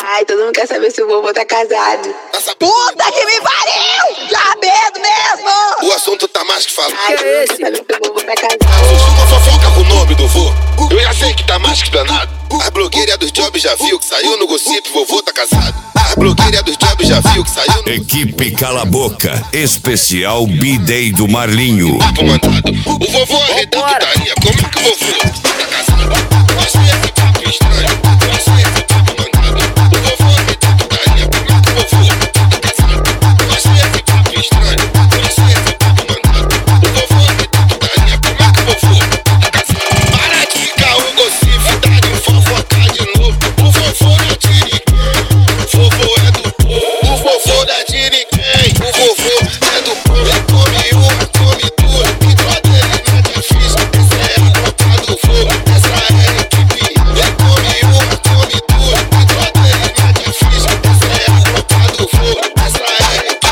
Ai, todo mundo quer saber se o vovô tá casado. Puta que me pariu! Já medo mesmo! O assunto tá mais que falado. Ai, todo mundo quer saber se o vovô tá casado. Uma fofoca com o nome do vô. Eu já sei que tá mais que danado. A blogueira dos jobs já viu que saiu no gossip, vovô tá casado. A blogueira dos jobs já viu que saiu no... Equipe Cala a Boca, especial B-Day do Marlinho. Papo mandado. O vovô arredando putaria. Como é que o vovô tá casado? Isso é papo estranho. Isso é papo mandado. O vovô arredando putaria. Como é que o vovô tá casado? Isso é papo estranho. Isso é papo mandado. O vovô arredando putaria. Como é que o vovô tá casado? Para de caô, gossip, tá de fofocar de novo. O vovô não te ninguém. O vovô é do povo. O vovô da de ninguém. O vovô é do povo. É come uma, come duas. E toda ele não é difícil. Essa é a tropa do fogo. Essa é a equipe. É come uma, come duas. E toda ele não é difícil. Essa é a tropa do fogo. Essa é a equipe.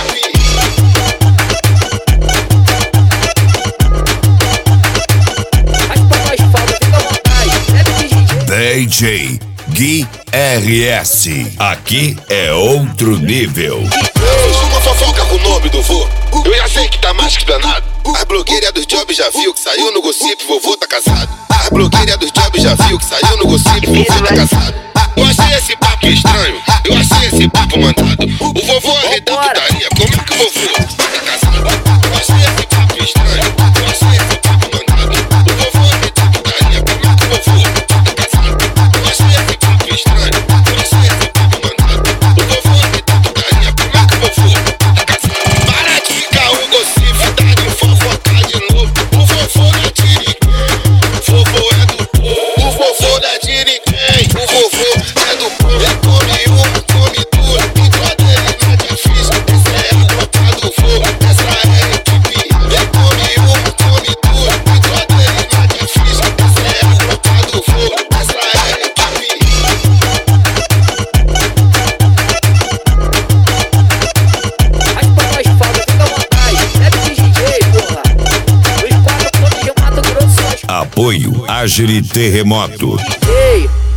DJ Gui RS. Aqui é outro nível. Uma fofoca com o nome do vô. Eu já sei que tá mais que danado. A blogueira dos jobs já viu que saiu no gossip, vovô tá casado. A blogueira dos jobs já viu que saiu no gossip, vovô tá casado. Eu achei esse papo estranho. Eu achei esse papo mandado. O vovô arredando putaria. Como é que o vovô tá casado? Eu achei esse papo estranho. Eu achei esse papo mandado. O vovô arredando putaria. Como é que o vovô tá casado? Eu achei esse papo estranho. Eu achei esse papo mandado. O vovô arredando putaria. Como é que o vovô tá casado? Para de caô, gossip, tá de fofocar de novo. O vovô não te ninguém. O vovô é do povo. O vovô da de ninguém. O vovô é do povo. É come uma, come duas. E toda ele não é difícil. Essa é a tropa do fogo. Essa é a equipe. É come uma, come duas. E toda ele não é difícil. Essa é a tropa do fogo. Essa é a equipe. Apoio Agiri Terremoto. Ei,